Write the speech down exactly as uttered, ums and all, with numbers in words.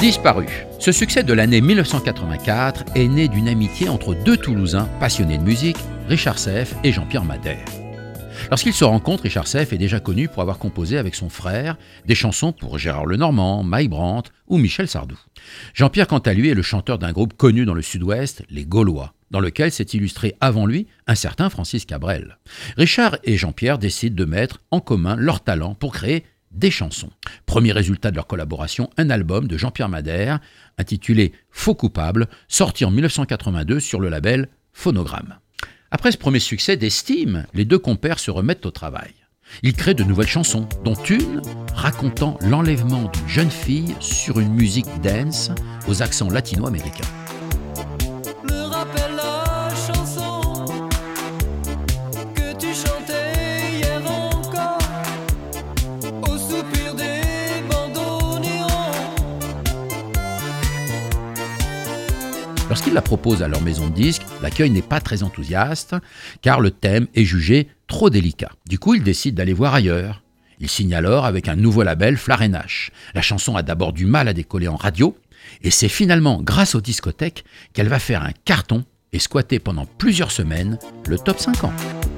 Disparu. Ce succès de l'année mille neuf cent quatre-vingt-quatre est né d'une amitié entre deux Toulousains passionnés de musique, Richard Seff et Jean-Pierre Madère. Lorsqu'ils se rencontrent, Richard Seff est déjà connu pour avoir composé avec son frère des chansons pour Gérard Lenormand, Mike Brandt ou Michel Sardou. Jean-Pierre, quant à lui, est le chanteur d'un groupe connu dans le Sud-Ouest, les Gaulois, dans lequel s'est illustré avant lui un certain Francis Cabrel. Richard et Jean-Pierre décident de mettre en commun leurs talents pour créer des chansons. Premier résultat de leur collaboration, un album de Jean-Pierre Madère, intitulé « Faux coupable », sorti en mille neuf cent quatre-vingt-deux sur le label Phonogramme. Après ce premier succès d'estime, les deux compères se remettent au travail. Ils créent de nouvelles chansons, dont une racontant l'enlèvement d'une jeune fille sur une musique dance aux accents latino-américains. Me rappelle la chanson que tu chantais hier encore, au soupir des bandoneons. Lorsqu'ils la proposent à leur maison de disques, l'accueil n'est pas très enthousiaste, car le thème est jugé trop délicat. Du coup, ils décident d'aller voir ailleurs. Ils signent alors avec un nouveau label, Flarenache. La chanson a d'abord du mal à décoller en radio, et c'est finalement grâce aux discothèques qu'elle va faire un carton et squatter pendant plusieurs semaines le top cinquante.